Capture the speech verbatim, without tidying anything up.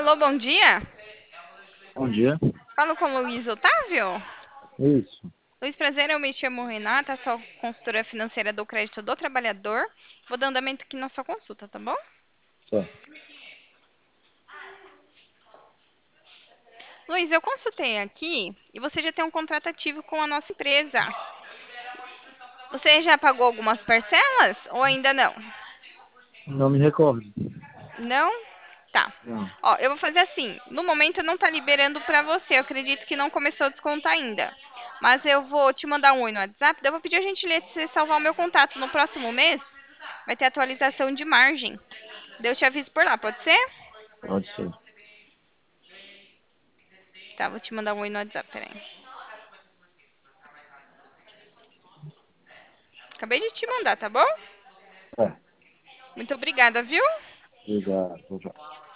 Alô, bom dia. Bom dia. Falo com o Luiz Otávio. Isso. Luiz, prazer, eu me chamo Renata, sou consultora financeira do Crédito do Trabalhador. Vou dar andamento aqui na sua consulta, tá bom? Tá. Luiz, eu consultei aqui e você já tem um contrato ativo com a nossa empresa. Você já pagou algumas parcelas ou ainda não? Não me recordo. Não? Tá. Não. Ó, eu vou fazer assim. No momento não tá liberando pra você. Eu acredito que não começou a descontar ainda. Mas eu vou te mandar um oi no WhatsApp. Daí eu vou pedir a gentileza de você salvar o meu contato. No próximo mês vai ter atualização de margem. Daí eu te aviso por lá, pode ser? Pode ser. Tá, vou te mandar um oi no WhatsApp, peraí. Acabei de te mandar, tá bom? É. Muito obrigada, viu? Obrigado. Tchau, tchau.